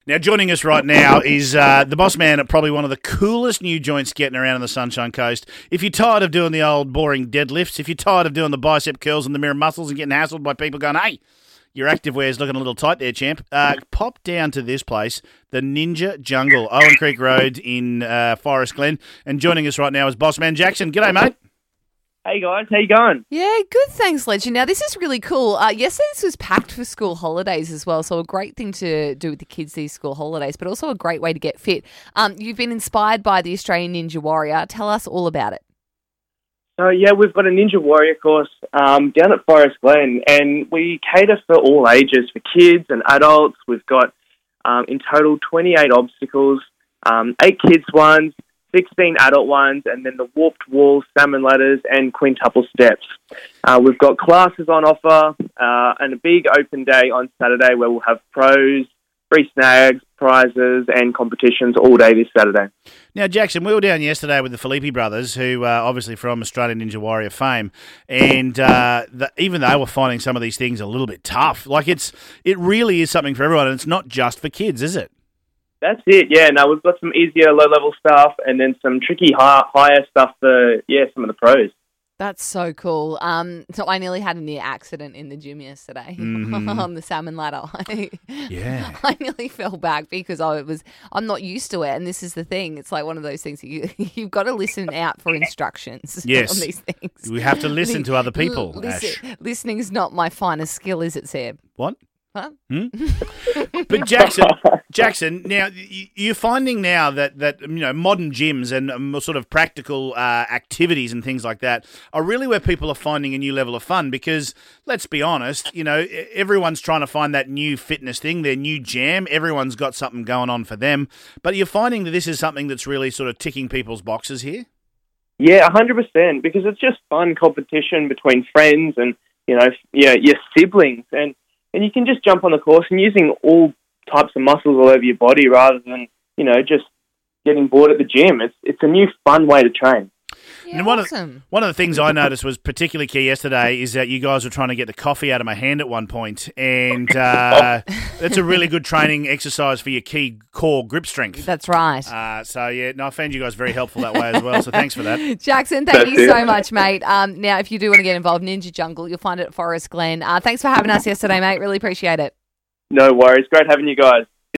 Now, joining us right now is the boss man at probably one of the coolest new joints getting around on the Sunshine Coast. If you're tired of doing the old boring deadlifts, if you're tired of doing the bicep curls and the mirror muscles and getting hassled by people going, hey, your activewear's looking a little tight there, champ, pop down to this place, the Ninja Jungle, Owen Creek Road in Forest Glen. And joining us right now is boss man Jackson. G'day, mate. Hey guys, how you going? Yeah, good, thanks, Legend. Now, this is really cool. Yesterday, this was packed for school holidays as well, so a great thing to do with the kids these school holidays, but also a great way to get fit. You've been inspired by the Australian Ninja Warrior. Tell us all about it. So yeah, we've got a Ninja Warrior course down at Forest Glen, and we cater for all ages, for kids and adults. We've got in total 28 obstacles, 8 kids ones, 16 adult ones, and then the warped walls, salmon ladders, and quintuple steps. We've got classes on offer and a big open day on Saturday where we'll have pros, free snags, prizes, and competitions all day this Saturday. Now, Jackson, we were down yesterday with the Filippi brothers, who are obviously from Australian Ninja Warrior fame, and even they were finding some of these things a little bit tough. Like, it really is something for everyone, and it's not just for kids, is it? That's it, yeah. No, we've got some easier low-level stuff and then some tricky higher stuff for, some of the pros. That's so cool. So I nearly had a near accident in the gym yesterday on the salmon ladder. Yeah. I nearly fell back because I'm not used to it, and this is the thing. It's like one of those things that you've got to listen out for instructions yes. on these things. We have to listen to other people, Ash. Listening is not my finest skill, is it, Seb? What? Huh? But Jackson, now you're finding now that modern gyms and sort of practical activities and things like that are really where people are finding a new level of fun, because let's be honest, everyone's trying to find that new fitness thing, their new jam. Everyone's got something going on for them, but you're finding that this is something that's really sort of ticking people's boxes here. Yeah, 100%, because it's just fun competition between friends and your siblings, and you can just jump on the course and using all types of muscles all over your body rather than, just getting bored at the gym. It's a new fun way to train. Yeah, and awesome. One of the things I noticed was particularly key yesterday is that you guys were trying to get the coffee out of my hand at one point, and that's a really good training exercise for your key core grip strength. That's right. I found you guys very helpful that way as well, so thanks for that. Jackson, thank you so much, mate. Now, if you do want to get involved, Ninja Jungle, you'll find it at Forest Glen. Thanks for having us yesterday, mate. Really appreciate it. No worries. Great having you guys.